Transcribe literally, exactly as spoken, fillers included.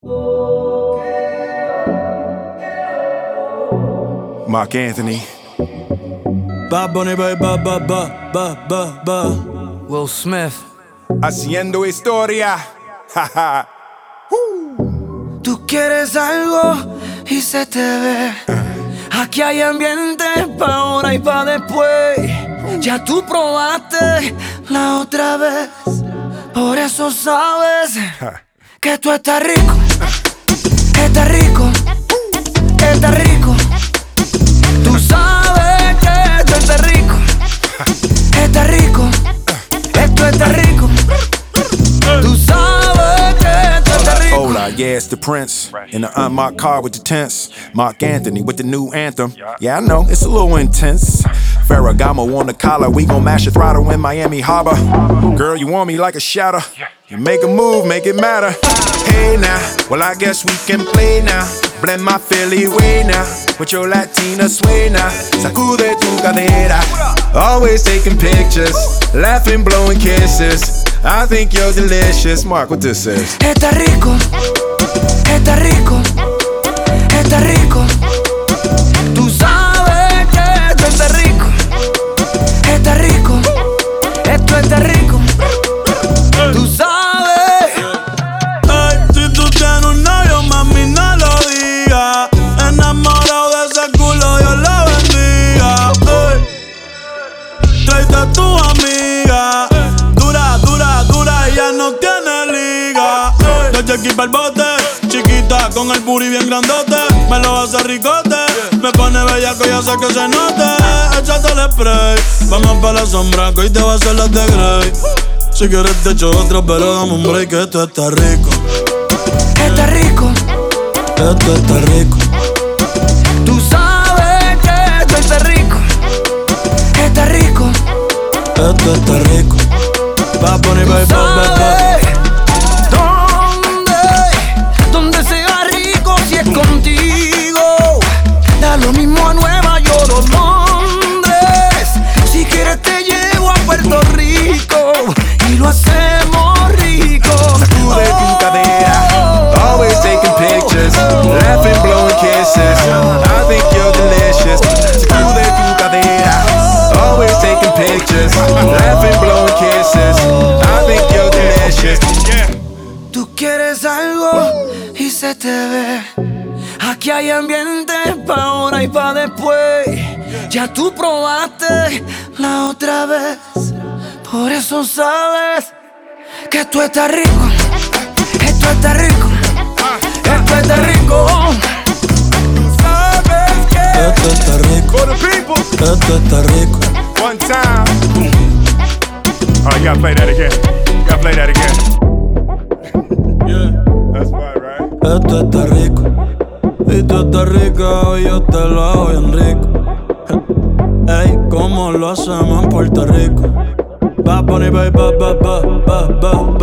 Mark Anthony. Bad Bunny, ba, ba, ba, ba, ba, ba, ba. Will Smith. Haciendo historia. Jaja. Tú quieres algo y se te ve. Aquí hay ambiente pa' ahora y pa' después. Ya tú probaste la otra vez. Por eso sabes que tú estás rico. Estás rico. Estás rico. Tú sabes que tú estás rico. Estás rico. Esto está rico. Tú sabes que tú estás rico. Hola, yeah, it's the Prince. In the unmarked car with the tents. Mark Anthony with the new anthem. Yeah, I know, it's a little intense. Ferragamo on the collar, we gon' mash the throttle in Miami Harbor. Girl, you want me like a shadow. You make a move, make it matter. Hey now, well I guess we can play now. Blend my Philly way now with your Latina sway now. Sacude tu cadera. Always taking pictures, laughing, blowing kisses. I think you're delicious. Mark, what this is? Está rico, está rico, está rico. Tú sabes que esto está rico. Está rico, esto está rico. Tú sabes. Ay, si tú tienes un novio, mami, no lo digas. Enamorado de ese culo, Dios lo bendiga. Ay, tráete a tu amiga. Dura, dura, dura, ella no tiene liga. Ay, de aquí pa'l bote, chiquita con el booty bien grandote. Me lo hace ricote, me pone bellaco y hace que se note. Échate el spray, vamos pa' la sombra que hoy te va a hacer la de Grey. Si quieres te echo otra, pero dame un break, que esto está rico. Está rico. Esto está rico. Tú sabes que esto está rico. Está rico. Esto está rico. Va a poner, va, va, va, va. ¿Dónde? ¿Dónde se va rico si es contigo? Da lo mismo a Nueva York o Londres. Si quieres te llevo a Puerto Rico y lo hacemos rico. Sacude tu cadera. Always taking pictures, laughing, blowing kisses. I think you're delicious. Sacude tu cadera. Always taking pictures, laughing, blowing kisses. I think you're delicious. Tú quieres algo y se te ve. Aquí hay ambiente pa' ahora y pa' después. Ya tú probaste la otra vez. Por eso sabes que tú estás rico. Esto está rico. Esto está rico. Sabes que Esto está rico. for the people. Esto está rico. One time. Oh, you gotta play that again. You gotta play that again. Yeah. That's fine, right? Esto está rico. Y tú estás rica y yo te lo hago bien rico. Ey, como lo hacemos en Puerto Rico. Va a poner, ba, ba, ba, ba, ba, ba.